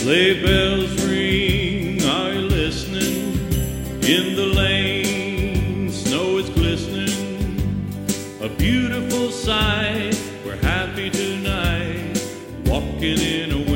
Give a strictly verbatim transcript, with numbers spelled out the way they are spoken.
Sleigh bells ring, are you listening? In the lane, snow is glistening. A beautiful sight, we're happy tonight, walking in a